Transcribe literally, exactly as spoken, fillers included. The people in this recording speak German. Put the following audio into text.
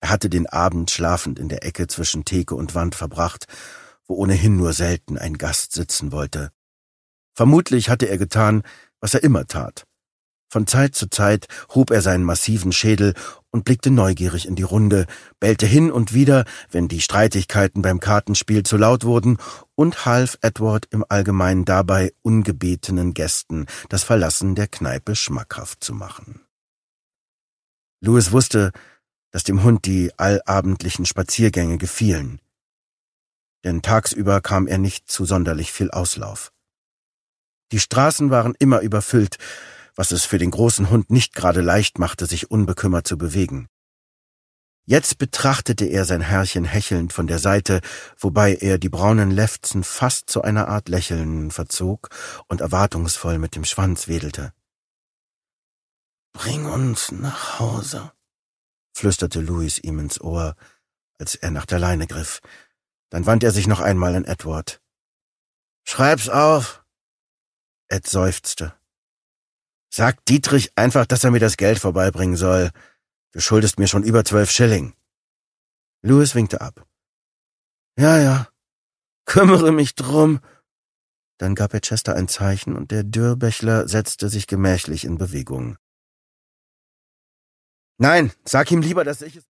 Er hatte den Abend schlafend in der Ecke zwischen Theke und Wand verbracht, wo ohnehin nur selten ein Gast sitzen wollte. Vermutlich hatte er getan, was er immer tat. Von Zeit zu Zeit hob er seinen massiven Schädel und blickte neugierig in die Runde, bellte hin und wieder, wenn die Streitigkeiten beim Kartenspiel zu laut wurden, und half Edward im Allgemeinen dabei, ungebetenen Gästen das Verlassen der Kneipe schmackhaft zu machen. Louis wusste, dass dem Hund die allabendlichen Spaziergänge gefielen, denn tagsüber kam er nicht zu sonderlich viel Auslauf. Die Straßen waren immer überfüllt, was es für den großen Hund nicht gerade leicht machte, sich unbekümmert zu bewegen. Jetzt betrachtete er sein Herrchen hechelnd von der Seite, wobei er die braunen Lefzen fast zu einer Art Lächeln verzog und erwartungsvoll mit dem Schwanz wedelte. »Bring uns nach Hause«, flüsterte Louis ihm ins Ohr, als er nach der Leine griff. Dann wandte er sich noch einmal an Edward. »Schreib's auf!« Ed seufzte. »Sag Dietrich einfach, dass er mir das Geld vorbeibringen soll. Du schuldest mir schon über zwölf Schilling.« Louis winkte ab. »Ja, ja, kümmere mich drum.« Dann gab er Chester ein Zeichen und der Dürrbächler setzte sich gemächlich in Bewegung. »Nein, sag ihm lieber, dass ich es